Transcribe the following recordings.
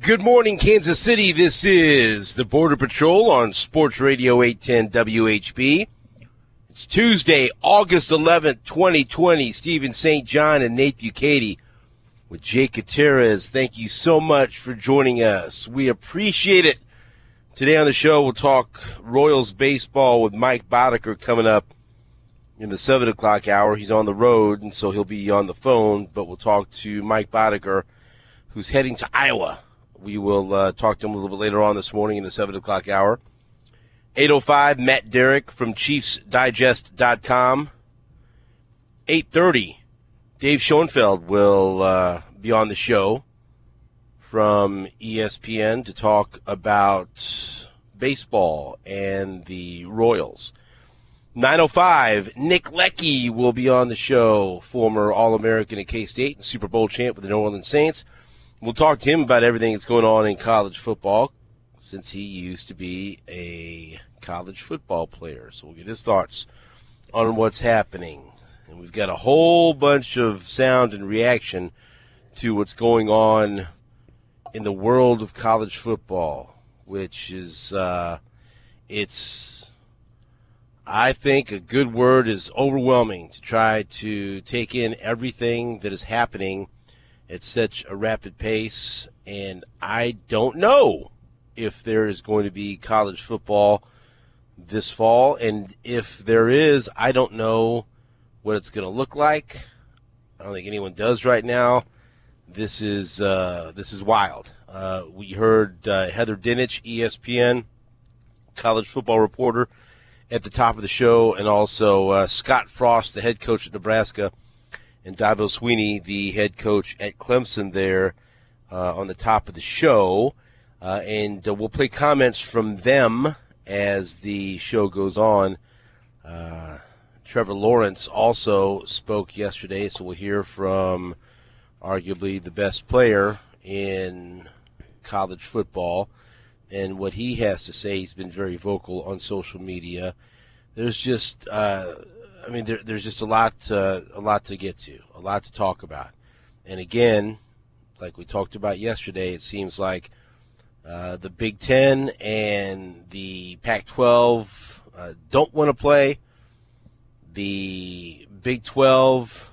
Good morning, Kansas City. This is the Border Patrol on Sports Radio 810 WHB. It's Tuesday, August 11th, 2020. Stephen St. John and Nate Bukaty with Jake Gutierrez. Thank you so much for joining us. We appreciate it. Today on the show, we'll talk Royals baseball with Mike Boddicker coming up in the 7 o'clock hour. He's on the road, and so he'll be on the phone, but we'll talk to Mike Boddicker, who's heading to Iowa. We will talk to him a little bit later on this morning in the 7 o'clock hour. 8:05, Matt Derrick from ChiefsDigest.com. 8:30, Dave Schoenfeld will be on the show from ESPN to talk about baseball and the Royals. 9:05, Nick Leckey will be on the show, former All-American at K-State and Super Bowl champ with the New Orleans Saints. We'll talk to him about everything that's going on in college football, since he used to be a college football player. So we'll get his thoughts on what's happening. And we've got a whole bunch of sound and reaction to what's going on in the world of college football, which is, I think a good word is overwhelming to try to take in everything that is happening at such a rapid pace. And I don't know if there is going to be college football this fall. And if there is, I don't know what it's going to look like. I don't think anyone does right now. This is wild. We heard Heather Dinich, ESPN college football reporter, at the top of the show, and also Scott Frost, the head coach at Nebraska, and Dabo Sweeney, the head coach at Clemson, there on the top of the show. And we'll play comments from them as the show goes on. Trevor Lawrence also spoke yesterday, so we'll hear from arguably the best player in college football and what he has to say. He's been very vocal on social media. There's just there's just a lot to get to, a lot to talk about. And again, like we talked about yesterday, it seems like the Big Ten and the Pac-12 don't want to play. The Big 12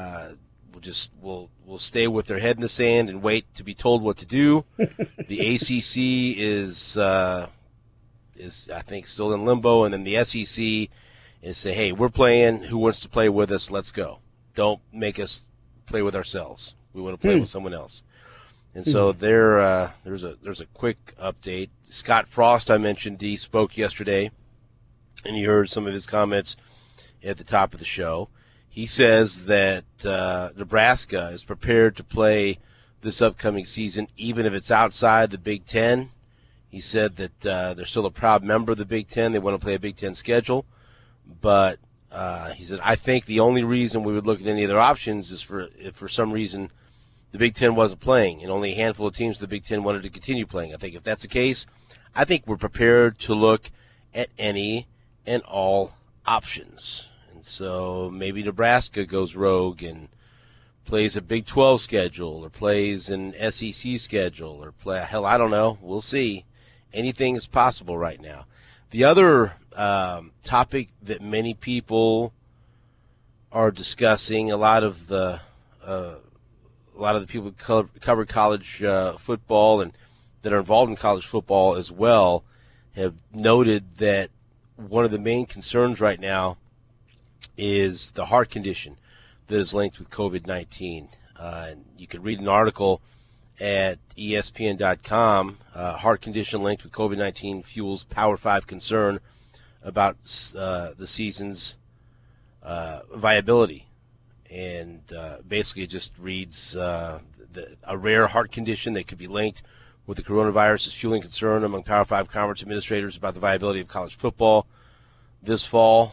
will stay with their head in the sand and wait to be told what to do. The ACC is I think still in limbo, and then the SEC is say, hey, we're playing. Who wants to play with us? Let's go. Don't make us play with ourselves. We want to play with someone else. And so there's a quick update. Scott Frost, I mentioned, he spoke yesterday, and you heard some of his comments at the top of the show. He says that Nebraska is prepared to play this upcoming season, even if it's outside the Big Ten. He said that they're still a proud member of the Big Ten. They want to play a Big Ten schedule. But he said, I think the only reason we would look at any other options is if for some reason the Big Ten wasn't playing and only a handful of teams in the Big Ten wanted to continue playing. I think if that's the case, I think we're prepared to look at any and all options. And so maybe Nebraska goes rogue and plays a Big 12 schedule or plays an SEC schedule or I don't know. We'll see. Anything is possible right now. The other topic that many people are discussing, a lot of the people who cover college football and that are involved in college football as well, have noted that one of the main concerns right now is the heart condition that is linked with COVID-19. And you can read an article at ESPN.com, heart condition linked with COVID-19 fuels Power 5 concern about the season's viability. And basically it just reads a rare heart condition that could be linked with the coronavirus is fueling concern among Power 5 conference administrators about the viability of college football this fall.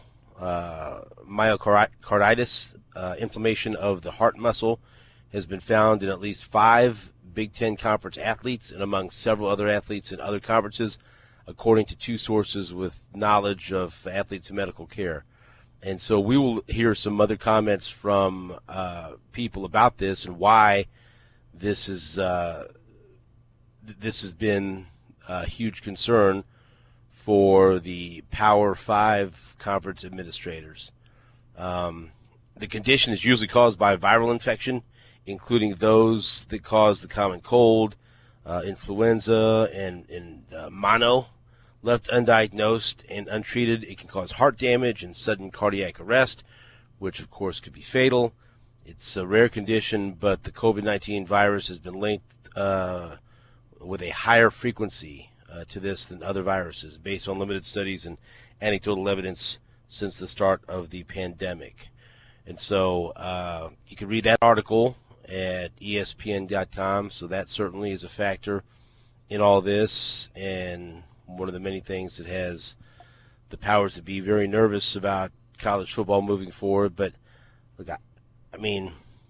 Myocarditis, inflammation of the heart muscle, has been found in at least 5 Big Ten Conference athletes and among several other athletes in other conferences, according to 2 sources with knowledge of athletes in medical care. And so we will hear some other comments from people about this and why this this has been a huge concern for the Power 5 conference administrators. The condition is usually caused by viral infection, including those that cause the common cold, influenza, and mono. Left undiagnosed and untreated, it can cause heart damage and sudden cardiac arrest, which of course could be fatal. It's a rare condition, but the COVID-19 virus has been linked with a higher frequency to this than other viruses, based on limited studies and anecdotal evidence since the start of the pandemic. And so you can read that article at ESPN.com. So that certainly is a factor in all this, and one of the many things that has the powers to be very nervous about college football moving forward. But look, I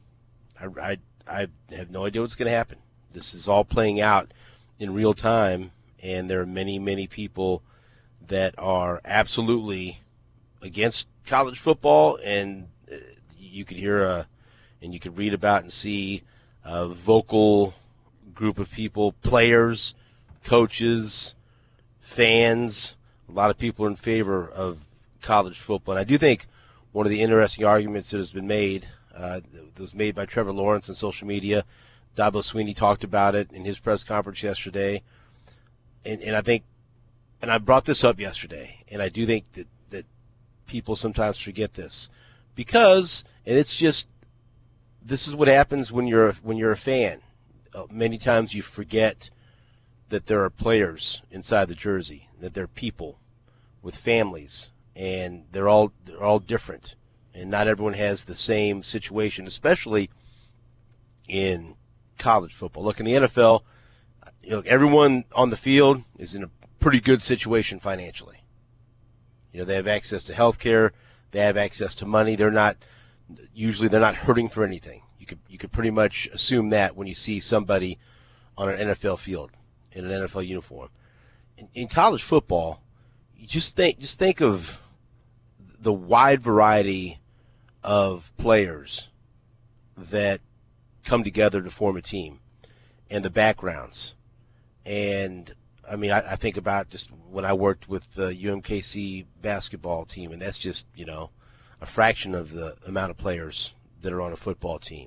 have no idea what's going to happen. This is all playing out in real time, and there are many, many people that are absolutely against college football, and you could hear and you could read about and see a vocal group of people, players, coaches, fans. A lot of people are in favor of college football. And I do think one of the interesting arguments that has been made, that was made by Trevor Lawrence on social media, Dabo Swinney talked about it in his press conference yesterday. And I think, and I brought this up yesterday, and I do think that people sometimes forget this. Because, and it's just, this is what happens when you're a fan. Many times you forget that there are players inside the jersey, that they're people with families, and they're all different, and not everyone has the same situation, especially in college football. Look, in the NFL, everyone on the field is in a pretty good situation financially. They have access to health care, they have access to money. They're not hurting for anything. You could pretty much assume that when you see somebody on an NFL field in an NFL uniform. In college football, you just think of the wide variety of players that come together to form a team, and the backgrounds. And I think about just when I worked with the UMKC basketball team, and that's just a fraction of the amount of players that are on a football team.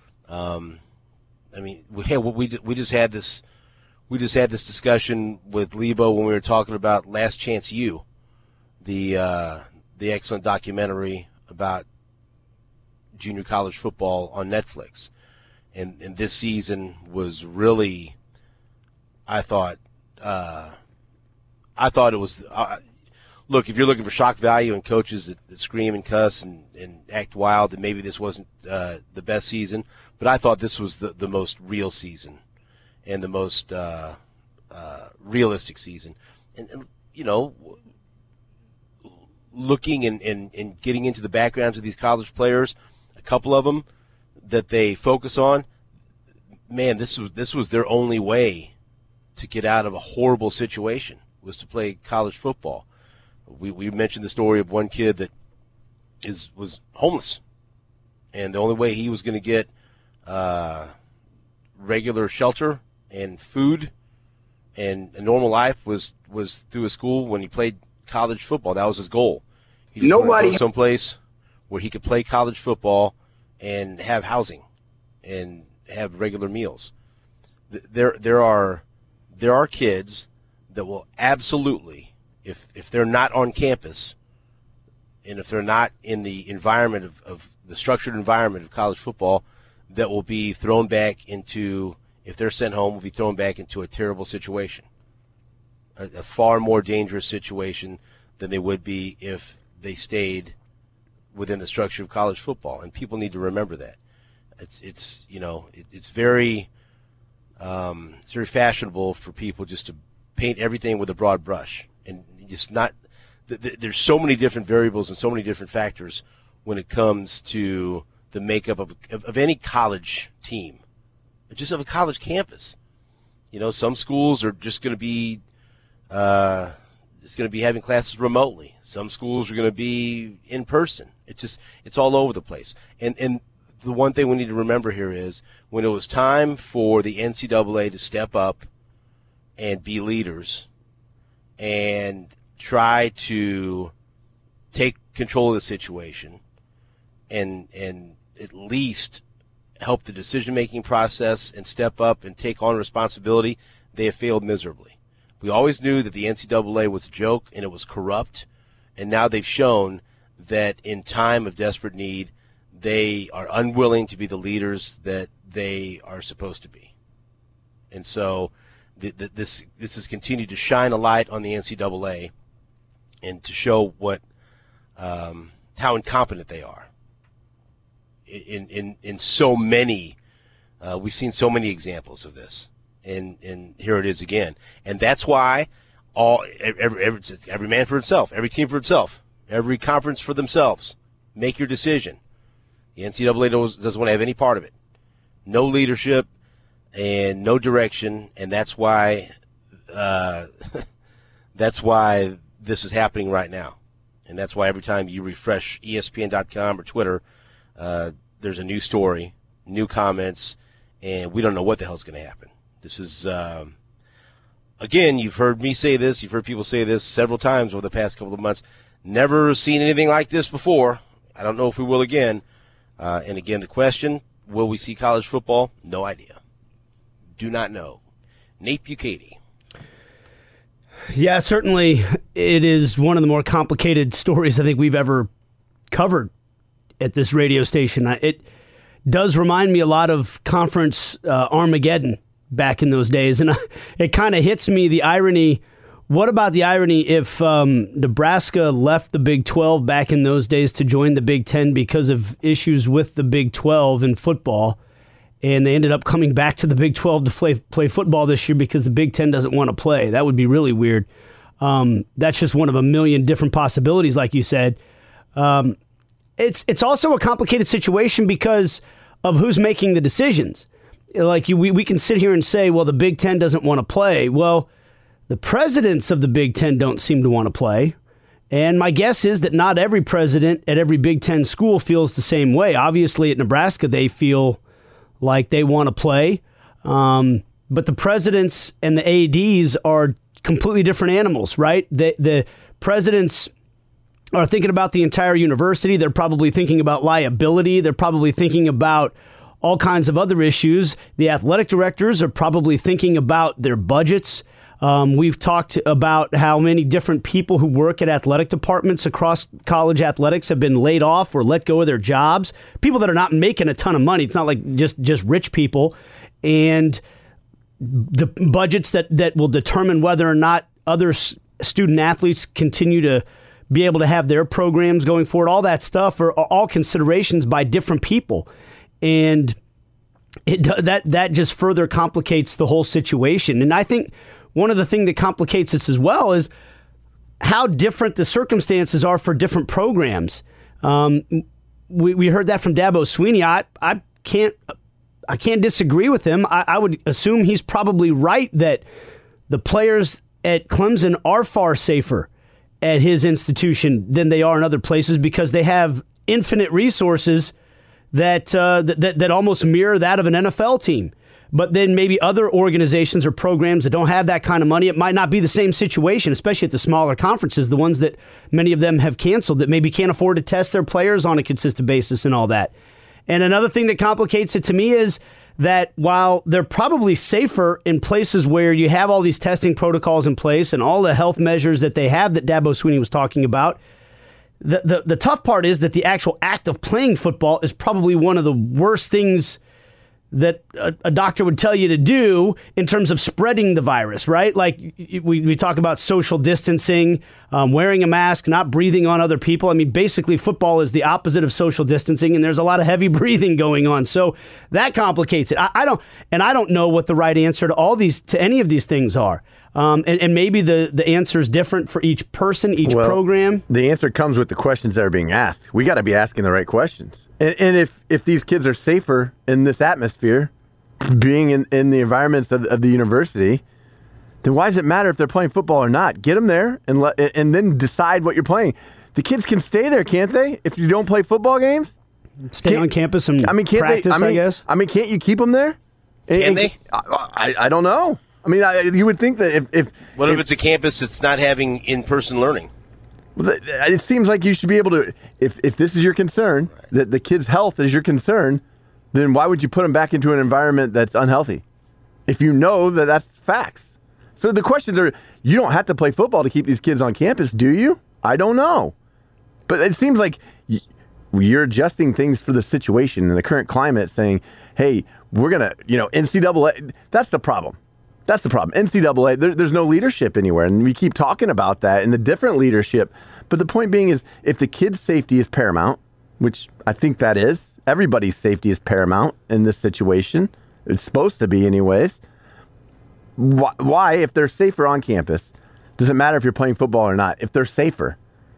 We just had this discussion with Lebo when we were talking about Last Chance U, the excellent documentary about junior college football on Netflix, and this season was really, I thought it was. Look, if you're looking for shock value and coaches that scream and cuss and act wild, then maybe this wasn't the best season. But I thought this was the most real season and the most realistic season. And looking and getting into the backgrounds of these college players, a couple of them that they focus on, man, this was their only way to get out of a horrible situation, was to play college football. We mentioned the story of one kid that was homeless, and the only way he was going to get regular shelter and food and a normal life was through a school when he played college football. That was his goal. He just wanted to go someplace where he could play college football and have housing and have regular meals. There are kids that will absolutely, if they're not on campus and if they're not in the environment of the structured environment of college football, that will be thrown back into, if they're sent home, will be thrown back into a terrible situation, a far more dangerous situation than they would be if they stayed within the structure of college football. And people need to remember that. It's very fashionable for people just to paint everything with a broad brush, and just not. There's so many different variables and so many different factors when it comes to the makeup of any college team, just of a college campus. Some schools are just going to be having classes remotely. Some schools are going to be in person. It's all over the place. And the one thing we need to remember here is when it was time for the NCAA to step up and be leaders and try to take control of the situation and at least help the decision-making process and step up and take on responsibility, they have failed miserably. We always knew that the NCAA was a joke and it was corrupt, and now they've shown that in time of desperate need, they are unwilling to be the leaders that they are supposed to be. And so this has continued to shine a light on the NCAA and to show what how incompetent they are. In so many, we've seen so many examples of this, and here it is again. And that's why every man for himself, every team for itself, every conference for themselves. Make your decision. The NCAA doesn't want to have any part of it. No leadership and no direction, and that's why this is happening right now. And that's why every time you refresh ESPN.com or Twitter, there's a new story, new comments, and we don't know what the hell's going to happen. This is, again, you've heard me say this, you've heard people say this several times over the past couple of months. Never seen anything like this before. I don't know if we will again. And again, the question, will we see college football? No idea. Do not know. Nate Bukaty. Yeah, certainly it is one of the more complicated stories I think we've ever covered at this radio station. It does remind me a lot of conference Armageddon back in those days, and it kind of hits me, the irony. What about the irony if Nebraska left the Big 12 back in those days to join the Big 10 because of issues with the Big 12 in football, and they ended up coming back to the Big 12 to play football this year because the Big 10 doesn't want to play? That would be really weird. That's just one of a million different possibilities, like you said. It's also a complicated situation because of who's making the decisions. Like we can sit here and say, well, the Big 10 doesn't want to play. Well, the presidents of the Big 10 don't seem to want to play. And my guess is that not every president at every Big 10 school feels the same way. Obviously, at Nebraska, they feel like they want to play. But the presidents and the ADs are completely different animals, right? The presidents are thinking about the entire university. They're probably thinking about liability. They're probably thinking about all kinds of other issues. The athletic directors are probably thinking about their budgets. We've talked about how many different people who work at athletic departments across college athletics have been laid off or let go of their jobs. People that are not making a ton of money. It's not like just rich people. And the budgets that will determine whether or not other student athletes continue to be able to have their programs going forward. All that stuff are all considerations by different people. And that just further complicates the whole situation. And I think one of the things that complicates this as well is how different the circumstances are for different programs. We heard that from Dabo Swinney. I can't disagree with him. I would assume he's probably right that the players at Clemson are far safer at his institution than they are in other places because they have infinite resources that almost mirror that of an NFL team. But then maybe other organizations or programs that don't have that kind of money, it might not be the same situation, especially at the smaller conferences, the ones that many of them have canceled, that maybe can't afford to test their players on a consistent basis and all that. And another thing that complicates it to me is that while they're probably safer in places where you have all these testing protocols in place and all the health measures that they have that Dabo Swinney was talking about, the tough part is that the actual act of playing football is probably one of the worst things that a doctor would tell you to do in terms of spreading the virus, right? Like we talk about social distancing, wearing a mask, not breathing on other people. I mean, basically football is the opposite of social distancing, and there's a lot of heavy breathing going on. So that complicates it. I don't know what the right answer to any of these things are. And maybe the answer is different for each person, each program. The answer comes with the questions that are being asked. We got to be asking the right questions. And if these kids are safer in this atmosphere, being in the environments of the university, then why does it matter if they're playing football or not? Get them there and then decide what you're playing. The kids can stay there, can't they? If you don't play football games, stay on campus and practice. I guess. I mean, can't you keep them there? Can they? I don't know. I mean, you would think that if it's a campus that's not having in-person learning? It seems like you should be able to, if this is your concern, that the kid's health is your concern, then why would you put them back into an environment that's unhealthy? If you know that that's facts. So the questions are, you don't have to play football to keep these kids on campus, do you? I don't know. But it seems like you're adjusting things for the situation in the current climate, saying, hey, we're going to, NCAA, that's the problem. That's the problem. NCAA, there's no leadership anywhere, and we keep talking about that and the different leadership. But the point being is, if the kid's safety is paramount, which I think that is, everybody's safety is paramount in this situation. It's supposed to be anyways. Why, if they're safer on campus, does it matter if you're playing football or not? If they're safer.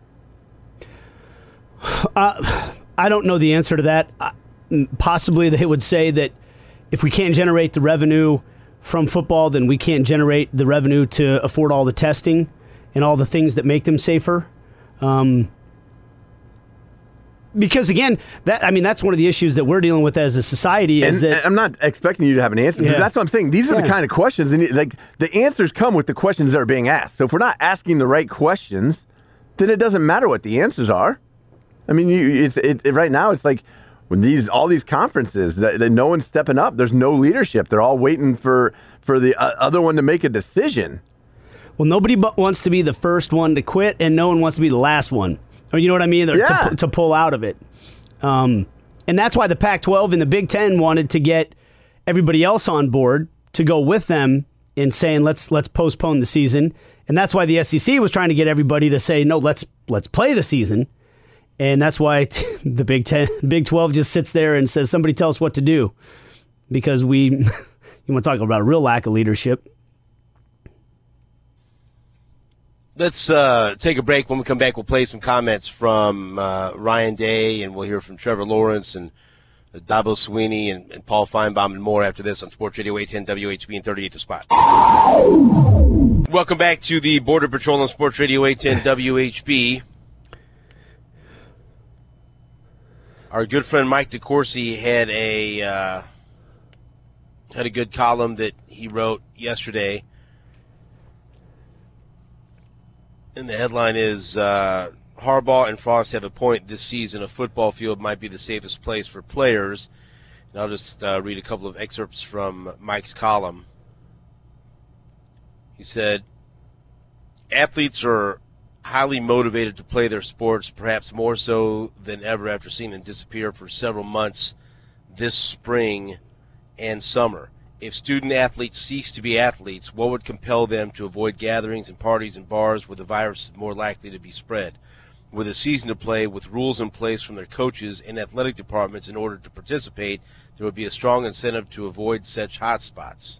I don't know the answer to that. Possibly they would say that if we can't generate the revenue from football, then we can't generate the revenue to afford all the testing and all the things that make them safer. Because again, that's one of the issues that we're dealing with as a society. And I'm not expecting you to have an answer. Yeah. That's what I'm saying. These are the kind of questions, and the answers come with the questions that are being asked. So if we're not asking the right questions, then it doesn't matter what the answers are. I mean, right now it's like when all these conferences that no one's stepping up. There's no leadership. They're all waiting for the other one to make a decision. Well, nobody wants to be the first one to quit, and no one wants to be the last one. Or you know what I mean? To pull out of it. And that's why the Pac-12 and the Big Ten wanted to get everybody else on board to go with them in saying let's postpone the season. And that's why the SEC was trying to get everybody to say no, let's play the season. And that's why the Big 12 just sits there and says somebody tell us what to do, because you want to talk about a real lack of leadership. Let's take a break. When we come back, we'll play some comments from Ryan Day, and we'll hear from Trevor Lawrence and Dabo Sweeney and Paul Feinbaum and more after this on Sports Radio 810 WHB and 38 The Spot. Welcome back to the Border Patrol on Sports Radio 810 WHB. Our good friend Mike DeCourcy had a good column that he wrote yesterday. And the headline is, Harbaugh and Frost have a point this season. A football field might be the safest place for players. And I'll just read a couple of excerpts from Mike's column. He said, athletes are highly motivated to play their sports, perhaps more so than ever after seeing them disappear for several months this spring and summer. If student athletes cease to be athletes, what would compel them to avoid gatherings and parties and bars where the virus is more likely to be spread? With a season to play, with rules in place from their coaches and athletic departments in order to participate, there would be a strong incentive to avoid such hotspots.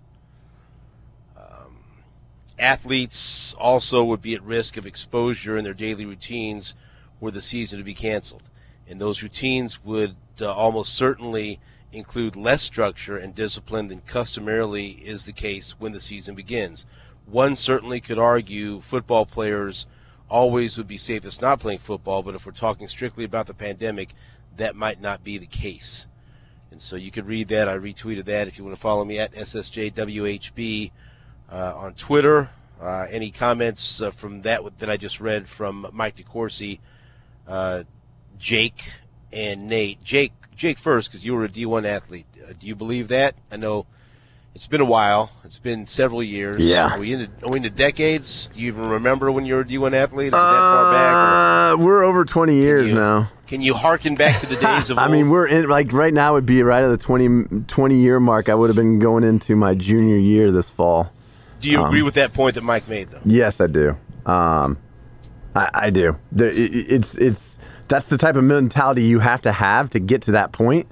Athletes also would be at risk of exposure in their daily routines were the season to be canceled. And those routines would almost certainly include less structure and discipline than customarily is the case when the season begins. One certainly could argue football players always would be safest not playing football, but if we're talking strictly about the pandemic, that might not be the case. And so you could read that. I retweeted that if you want to follow me at SSJWHB on Twitter. Any comments from that I just read from Mike DeCourcy, Jake, and Nate. Jake first, because you were a D1 athlete. Do you believe that? I know it's been a while. It's been several years. Yeah. Are we into decades? Do you even remember when you were a D1 athlete? Is it that far back? We're over 20 years now. Can you harken back to the days of I mean, we're in, right now would be right at the 20-year mark. I would have been going into my junior year this fall. Do you agree with that point that Mike made, though? Yes, I do. I do. That's the type of mentality you have to get to that point.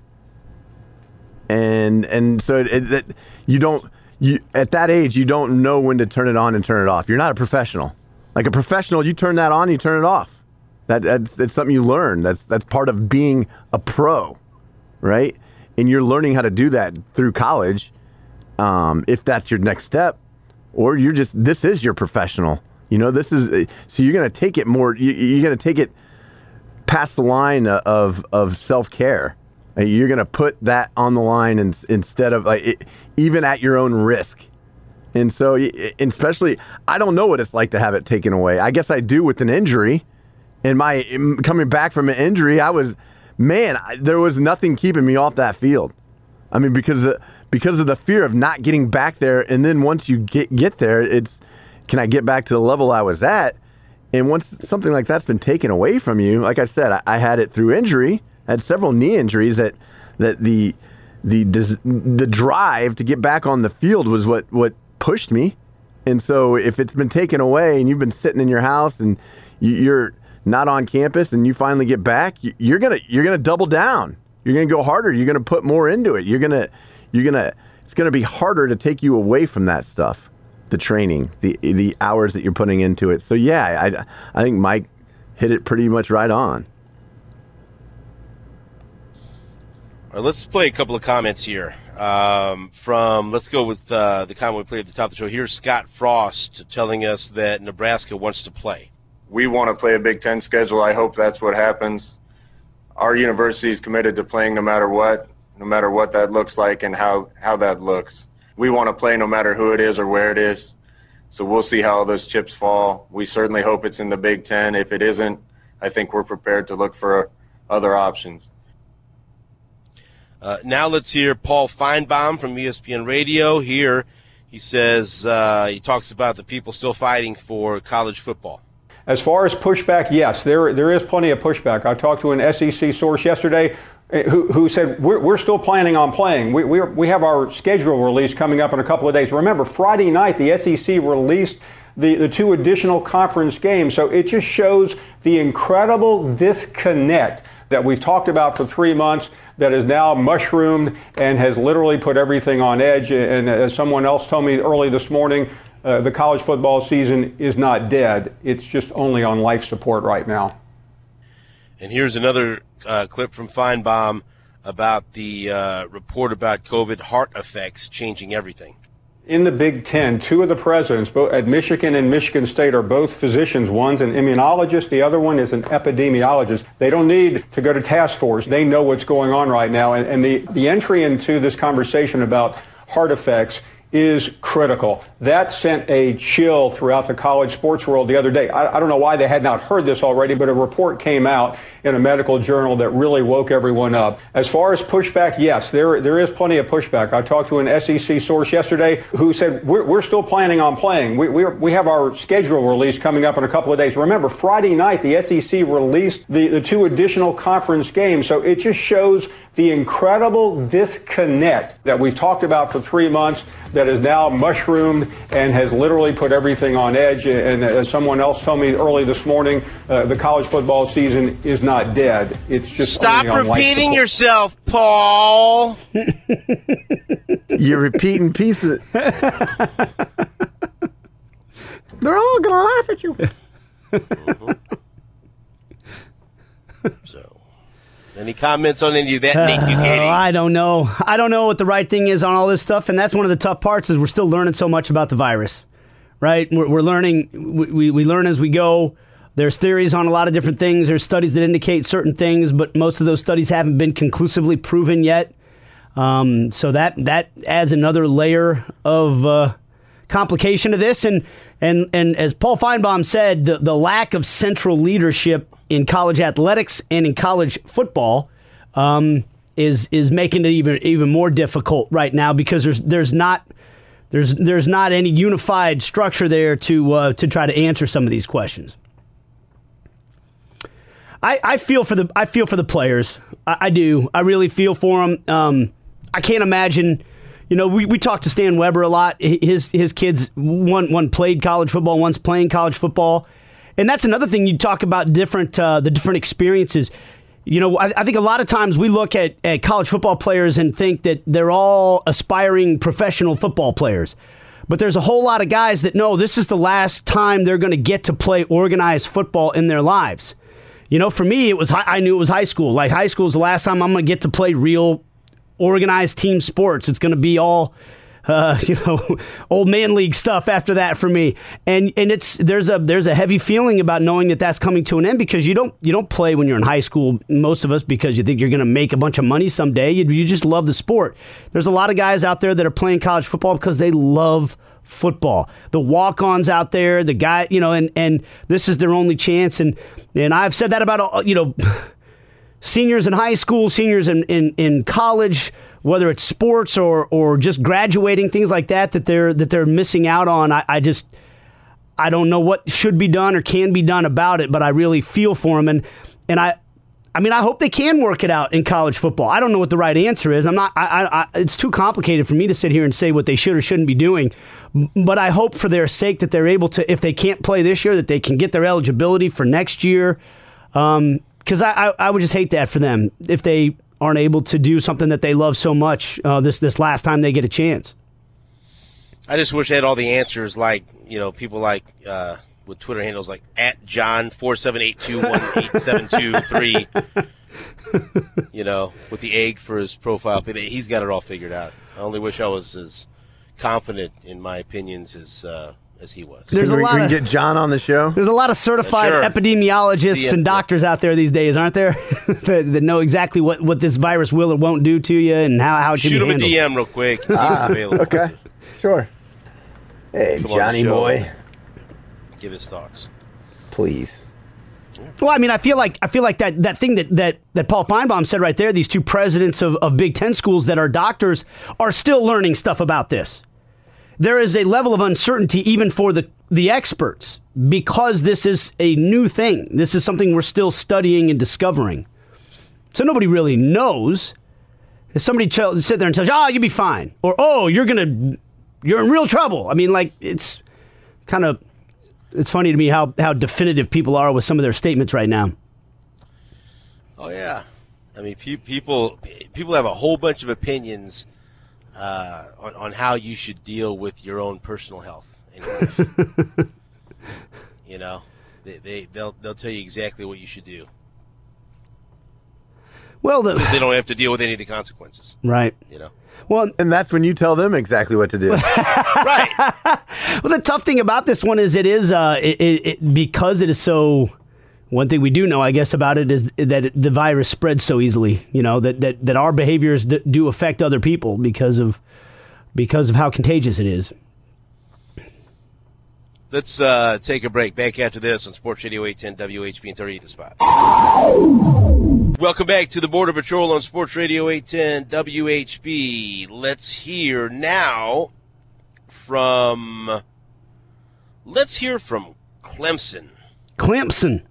And so you don't at that age you don't know when to turn it on and turn it off. You're not a professional. Like a professional, you turn that on, you turn it off. It's something you learn. That's part of being a pro, right? And you're learning how to do that through college, if that's your next step, or this is your professional. This is so you're going to take it more. You're going to take it past the line of self-care. You're going to put that on the line instead of even at your own risk. And so, especially, I don't know what it's like to have it taken away. I guess I do with an injury. And coming back from an injury, there was nothing keeping me off that field. I mean, because of the fear of not getting back there. And then once you get there, can I get back to the level I was at? And once something like that's been taken away from you, like I said, I had it through injury. I had several knee injuries that the drive to get back on the field was what pushed me. And so if it's been taken away and you've been sitting in your house and you're not on campus and you finally get back, you're gonna double down. You're gonna go harder. You're gonna put more into it. It's gonna be harder to take you away from that stuff. The training, the hours that you're putting into it. So yeah, I think Mike hit it pretty much right on. All right, let's play a couple of comments here. Let's go with the comment we played at the top of the show. Here's Scott Frost telling us that Nebraska wants to play. We want to play a Big Ten schedule. I hope that's what happens. Our university is committed to playing no matter what that looks like and how that looks. We want to play no matter who it is or where it is. So we'll see how those chips fall. We certainly hope it's in the Big Ten. If it isn't, I think we're prepared to look for other options. Now let's hear Paul Feinbaum from ESPN Radio. Here he says, he talks about the people still fighting for college football. As far as pushback, yes, there is plenty of pushback. I talked to an SEC source yesterday who said we're still planning on playing. We have our schedule release coming up in a couple of days. Remember, Friday night the SEC released the two additional conference games. So it just shows the incredible disconnect that we've talked about for 3 months that is now mushroomed and has literally put everything on edge. And as someone else told me early this morning, the college football season is not dead. It's just only on life support right now. And here's another clip from Feinbaum about the report about COVID heart effects changing everything. In the Big Ten, two of the presidents, both at Michigan and Michigan State, are both physicians. One's an immunologist, the other one is an epidemiologist. They don't need to go to task force. They know what's going on right now. And the entry into this conversation about heart effects is critical. That sent a chill throughout the college sports world the other day. I don't know why they had not heard this already, but a report came out in a medical journal that really woke everyone up. As far as pushback, yes, there is plenty of pushback. I talked to an SEC source yesterday who said we're still planning on playing. We have our schedule release coming up in a couple of days. Remember, Friday night the SEC released the two additional conference games. So it just shows the incredible disconnect that we've talked about for 3 months that is now mushroomed and has literally put everything on edge. And as someone else told me early this morning, the college football season is not dead. It's just stop repeating yourself, Paul. You're repeating pieces. They're all gonna laugh at you. So. Any comments on any of that, Nate Buchanan? I don't know. I don't know what the right thing is on all this stuff, and that's one of the tough parts is we're still learning so much about the virus, right? We're learning. We learn as we go. There's theories on a lot of different things. There's studies that indicate certain things, but most of those studies haven't been conclusively proven yet. So that adds another layer of complication to this. And as Paul Feinbaum said, the lack of central leadership in college athletics and in college football is making it even more difficult right now because there's not any unified structure there to try to answer some of these questions. I feel for the players. I do. I really feel for them. I can't imagine. You know, we talked to Stan Weber a lot. His kids, one played college football, one's playing college football. And that's another thing you talk about the different experiences. You know, I think a lot of times we look at college football players and think that they're all aspiring professional football players. But there's a whole lot of guys that know this is the last time they're going to get to play organized football in their lives. You know, for me, I knew it was high school. Like, high school is the last time I'm going to get to play real organized team sports. It's going to be all, old man league stuff after that for me. And there's a heavy feeling about knowing that that's coming to an end because you don't play when you're in high school, most of us, because you think you're going to make a bunch of money someday. You just love the sport. There's a lot of guys out there that are playing college football because they love football. The walk-ons out there, the guy, and this is their only chance. And I've said that about, seniors in high school, seniors in college, whether it's sports or just graduating, things like that they're missing out on. I don't know what should be done or can be done about it, but I really feel for them. And I hope they can work it out in college football. I don't know what the right answer is. It's too complicated for me to sit here and say what they should or shouldn't be doing. But I hope for their sake that they're able to, if they can't play this year, that they can get their eligibility for next year. Because I would just hate that for them if they aren't able to do something that they love so much this last time they get a chance. I just wish I had all the answers, like people like with Twitter handles like @John478218723. With the egg for his profile. He's got it all figured out. I only wish I was as confident in my opinions as he was. We can get John on the show. There's a lot of certified epidemiologists and doctors out there these days, aren't there? that know exactly what this virus will or won't do to you and how it should be handled. Shoot him a DM real quick and see what's available. Okay, sure. Hey, Johnny boy. Give his thoughts. Please. Well, I feel like that thing that Paul Feinbaum said right there, these two presidents of Big Ten schools that are doctors are still learning stuff about this. There is a level of uncertainty even for the experts because this is a new thing. This is something we're still studying and discovering. So nobody really knows. If somebody sit there and tells you, "Oh, you'll be fine," or "Oh, you're in real trouble." It's kind of funny to me how definitive people are with some of their statements right now. Oh yeah, people have a whole bunch of opinions on how you should deal with your own personal health in life. They'll tell you exactly what you should do. Well, because they don't have to deal with any of the consequences, right? Well, and that's when you tell them exactly what to do. Right. Well, the tough thing about this one is because it is so. One thing we do know, I guess, about it is that the virus spreads so easily. That our behaviors do affect other people because of how contagious it is. Let's take a break. Back after this on Sports Radio 810 WHB and 38 The Spot. Welcome back to the Border Patrol on Sports Radio 810 WHB. Let's hear now from Clemson. Clemson.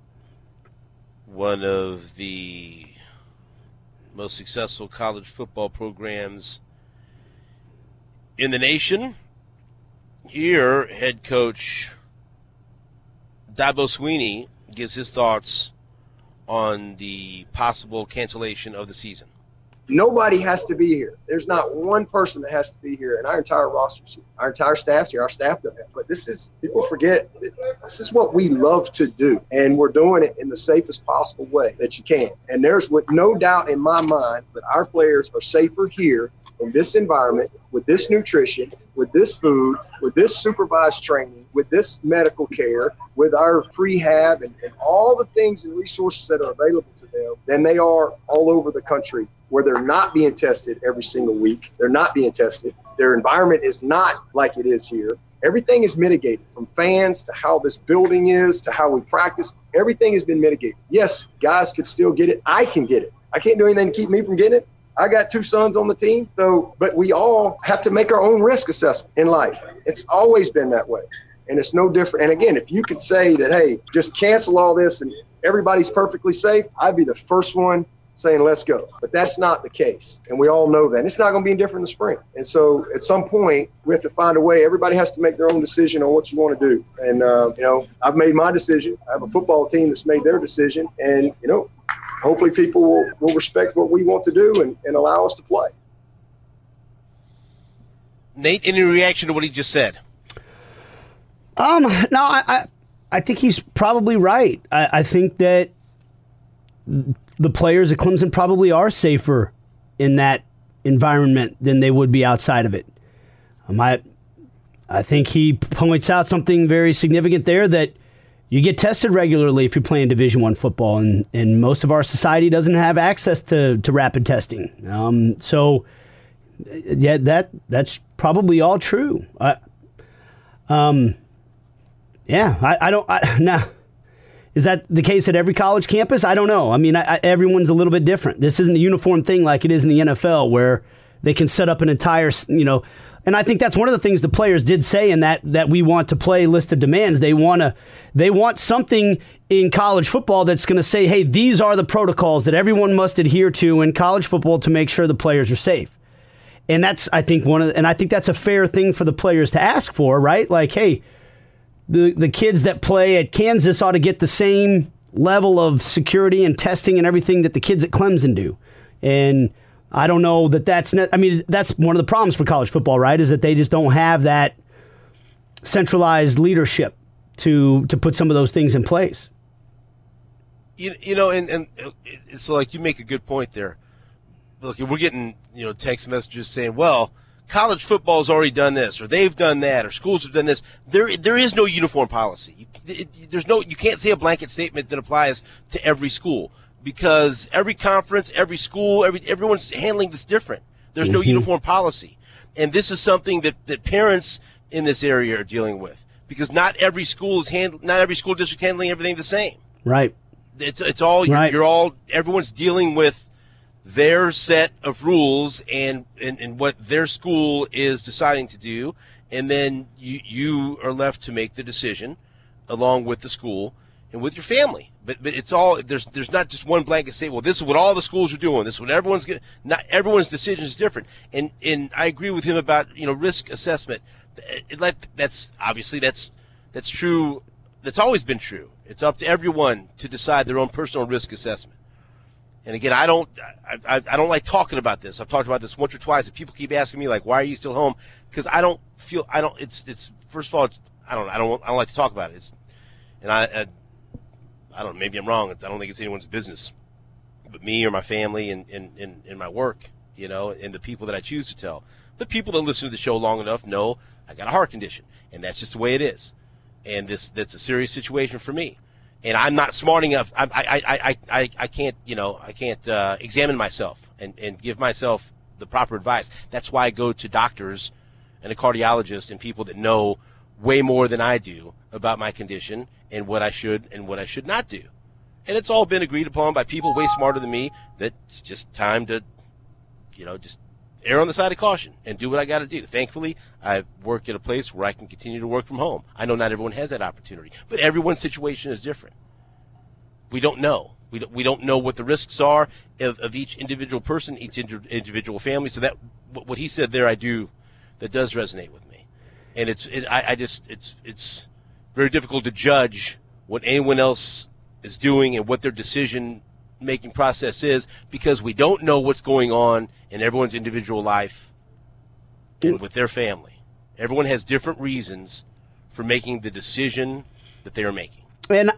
One of the most successful college football programs in the nation. Here, head coach Dabo Swinney gives his thoughts on the possible cancellation of the season. Nobody has to be here. There's not one person that has to be here, and our entire roster's here. Our entire staff's here. Our staff doesn't have. But people forget that this is what we love to do, and we're doing it in the safest possible way that you can. And there's no doubt in my mind that our players are safer here in this environment, with this nutrition, with this food, with this supervised training, with this medical care, with our prehab and all the things and resources that are available to them than they are all over the country where they're not being tested every single week. They're not being tested. Their environment is not like it is here. Everything is mitigated, from fans to how this building is to how we practice. Everything has been mitigated. Yes, guys could still get it. I can get it. I can't do anything to keep me from getting it. I got two sons on the team, but we all have to make our own risk assessment in life. It's always been that way, and it's no different. And again, if you could say that, hey, just cancel all this and everybody's perfectly safe, I'd be the first one saying let's go. But that's not the case, and we all know that. And it's not going to be any different in the spring. And so at some point, we have to find a way. Everybody has to make their own decision on what you want to do. And, I've made my decision. I have a football team that's made their decision. And, hopefully people will respect what we want to do and allow us to play. Nate, any reaction to what he just said? No, I think he's probably right. I think that the players at Clemson probably are safer in that environment than they would be outside of it. I think he points out something very significant there, that you get tested regularly if you're playing Division I football, and most of our society doesn't have access to rapid testing. So, yeah, that's probably all true. Yeah, I don't. Now, is that the case at every college campus? I don't know. I mean, everyone's a little bit different. This isn't a uniform thing like it is in the NFL, where they can set up an entire, And I think that's one of the things the players did say in that we want to play list of demands. They want something in college football that's going to say, hey, these are the protocols that everyone must adhere to in college football to make sure the players are safe. And that's, I think, I think that's a fair thing for the players to ask for, right? Like, hey, the kids that play at Kansas ought to get the same level of security and testing and everything that the kids at Clemson do. And I don't know that's one of the problems for college football, right? Is that they just don't have that centralized leadership to put some of those things in place. And so like you make a good point there. Look, we're getting text messages saying, well, college football's already done this, or they've done that, or schools have done this. There is no uniform policy. You can't say a blanket statement that applies to every school, because every conference, every school, everyone's handling this different. There's no uniform policy. And this is something that parents in this area are dealing with, because not every school district handling everything the same. Right. It's all right. Everyone's dealing with their set of rules and what their school is deciding to do, and then you are left to make the decision along with the school and with your family. But it's all there's not just one blanket say, well, this is what all the schools are doing. This is what everyone's getting. Not everyone's decision is different. And I agree with him about risk assessment. That's true. That's always been true. It's up to everyone to decide their own personal risk assessment. And again, I don't like talking about this. I've talked about this once or twice. And people keep asking me, like, why are you still home? Because it's first of all, I don't like to talk about it. I don't know, maybe I'm wrong. I don't think it's anyone's business, but me or my family and my work, and the people that I choose to tell. The people that listen to the show long enough know I got a heart condition, and that's just the way it is. And that's a serious situation for me. And I'm not smart enough. I can't examine myself and give myself the proper advice. That's why I go to doctors and a cardiologist and people that know way more than I do about my condition and what I should and what I should not do. And it's all been agreed upon by people way smarter than me that it's just time to, just err on the side of caution and do what I got to do. Thankfully, I work at a place where I can continue to work from home. I know not everyone has that opportunity, but everyone's situation is different. We don't know. We don't know what the risks are of each individual person, each individual family. So that what he said there, that does resonate with me. And it's very difficult to judge what anyone else is doing and what their decision-making process is, because we don't know what's going on in everyone's individual life and with their family. Everyone has different reasons for making the decision that they are making. And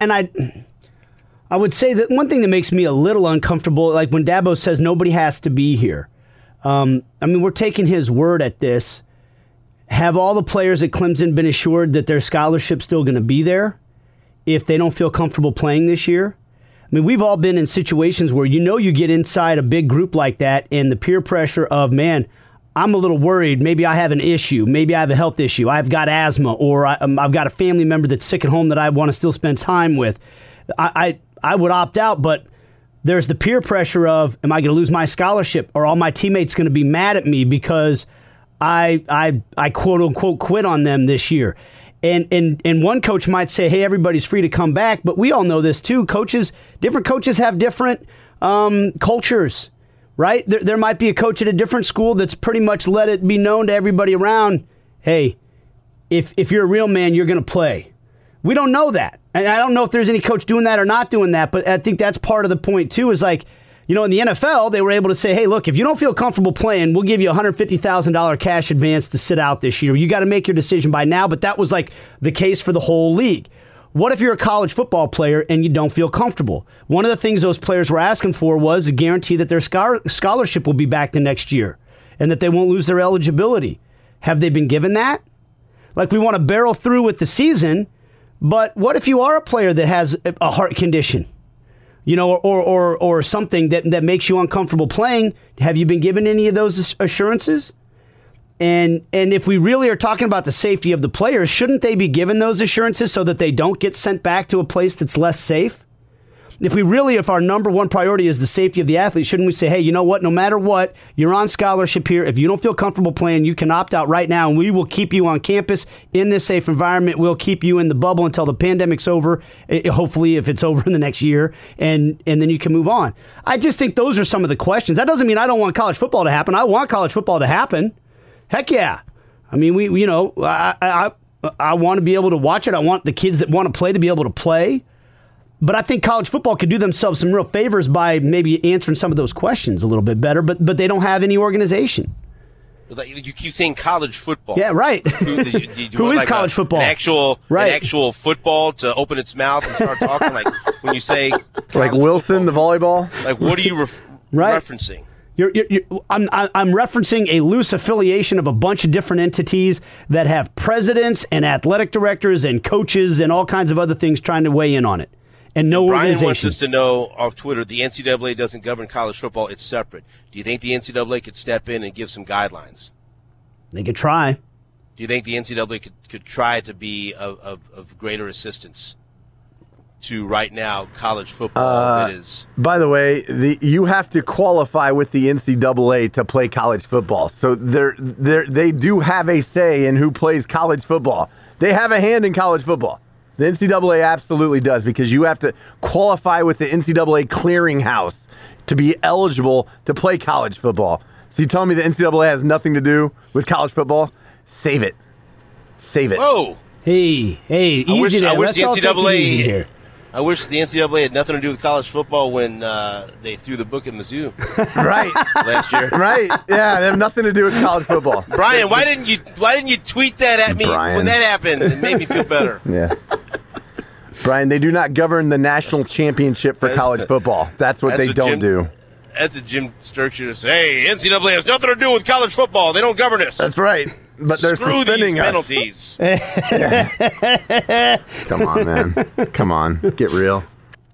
I would say that one thing that makes me a little uncomfortable, like when Dabo says nobody has to be here. We're taking his word at this. Have all the players at Clemson been assured that their scholarship's still going to be there if they don't feel comfortable playing this year? We've all been in situations where you get inside a big group like that and the peer pressure of, man, I'm a little worried. Maybe I have an issue. Maybe I have a health issue. I've got asthma, or I've got a family member that's sick at home that I want to still spend time with. I would opt out, but there's the peer pressure of, am I going to lose my scholarship? Or all my teammates going to be mad at me because I quote unquote quit on them this year? And one coach might say, hey, everybody's free to come back, but we all know this too. Different coaches have different cultures, right? There might be a coach at a different school that's pretty much let it be known to everybody around, hey, if you're a real man, you're going to play. We don't know that. And I don't know if there's any coach doing that or not doing that, but I think that's part of the point too, is like, in the NFL, they were able to say, hey, look, if you don't feel comfortable playing, we'll give you a $150,000 cash advance to sit out this year. You got to make your decision by now, but that was like the case for the whole league. What if you're a college football player and you don't feel comfortable? One of the things those players were asking for was a guarantee that their scholarship will be back the next year and that they won't lose their eligibility. Have they been given that? Like, we want to barrel through with the season, but what if you are a player that has a heart condition? Or something that makes you uncomfortable playing? Have you been given any of those assurances? And if we really are talking about the safety of the players, shouldn't they be given those assurances so that they don't get sent back to a place that's less safe? If our number one priority is the safety of the athlete, shouldn't we say, hey, you know what? No matter what, you're on scholarship here. If you don't feel comfortable playing, you can opt out right now, and we will keep you on campus in this safe environment. We'll keep you in the bubble until the pandemic's over, hopefully if it's over in the next year, and then you can move on. I just think those are some of the questions. That doesn't mean I don't want college football to happen. I want college football to happen. Heck yeah. I mean, I want to be able to watch it. I want the kids that want to play to be able to play. But I think college football could do themselves some real favors by maybe answering some of those questions a little bit better, but they don't have any organization. You keep saying college football. Yeah, right. Who is college football? An actual football to open its mouth and start talking? Like when you say like Wilson, football, the volleyball? Like what are you referencing? I'm referencing a loose affiliation of a bunch of different entities that have presidents and athletic directors and coaches and all kinds of other things trying to weigh in on it. And no Brian organization. wants us to know off Twitter, the NCAA doesn't govern college football. It's separate. Do you think the NCAA could step in and give some guidelines? They could try. Do you think the NCAA could try to be of greater assistance to right now college football that is? By the way, you have to qualify with the NCAA to play college football. So they do have a say in who plays college football. They have a hand in college football. The NCAA absolutely does, because you have to qualify with the NCAA clearinghouse to be eligible to play college football. So you tell me the NCAA has nothing to do with college football? Save it. Save it. Whoa. Hey, easy there. Let's all take it easy here. I wish the NCAA had nothing to do with college football when they threw the book at Mizzou. Right. Last year. Right. Yeah, they have nothing to do with college football. Brian, why didn't you tweet that at me when that happened? It made me feel better. Yeah. Brian, they do not govern the national championship for college football. That's what they don't do. That's a Jim Sturcher say, hey, NCAA has nothing to do with college football. They don't govern us. That's right. But they're suspending us. Penalties. Come on, man. Come on. Get real.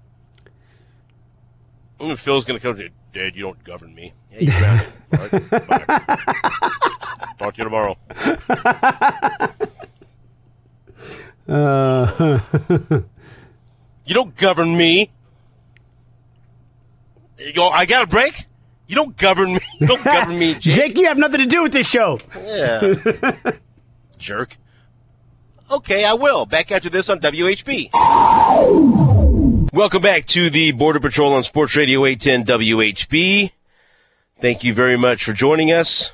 Phil's going to come to you. Dad, you don't govern me. Hey, you're grounded. All right, bye. Talk to you tomorrow. You don't govern me. You go, I got a break? You don't govern me. You don't govern me, Jake. Jake, you have nothing to do with this show. Yeah. Jerk. Okay, I will. Back after this on WHB. Welcome back to the Border Patrol on Sports Radio 810 WHB. Thank you very much for joining us.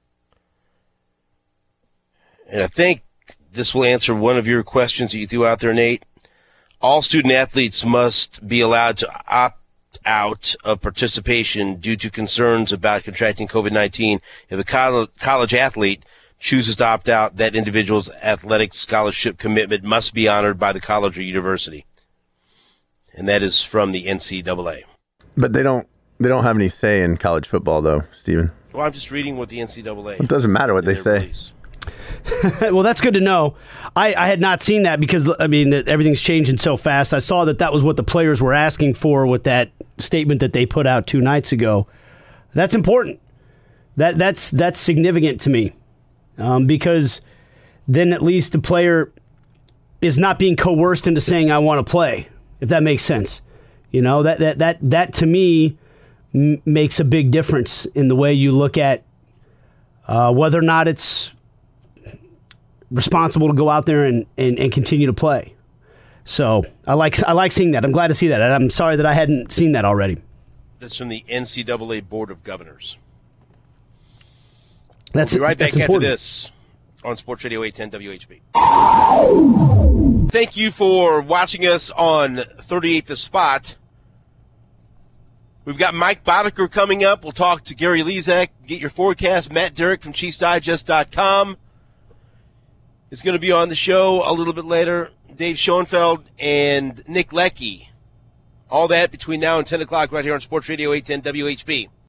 And I think this will answer one of your questions that you threw out there, Nate. All student athletes must be allowed to opt out of participation due to concerns about contracting COVID-19. If a college athlete chooses to opt out, that individual's athletic scholarship commitment must be honored by the college or university. And that is from the NCAA. But they don't have any say in college football, though, Stephen. Well, I'm just reading what the NCAA. It doesn't matter what they say. Release. Well, that's good to know. I had not seen that because, I mean, everything's changing so fast. I saw that was what the players were asking for with that statement that they put out 2 nights ago. That's important. That's significant to me because then at least the player is not being coerced into saying, I want to play, if that makes sense. You know, that to me makes a big difference in the way you look at whether or not it's responsible to go out there and continue to play. So I like seeing that. I'm glad to see that. And I'm sorry that I hadn't seen that already. That's from the NCAA Board of Governors. We'll be right back after important. this on Sports Radio 810 WHB. Thank you for watching us on 38 The Spot. We've got Mike Boddicker coming up. We'll talk to Gary Lezak. Get your forecast. Matt Derrick from ChiefsDigest.com is going to be on the show a little bit later. Dave Schoenfeld and Nick Leckey. All that between now and 10 o'clock right here on Sports Radio 810 WHB.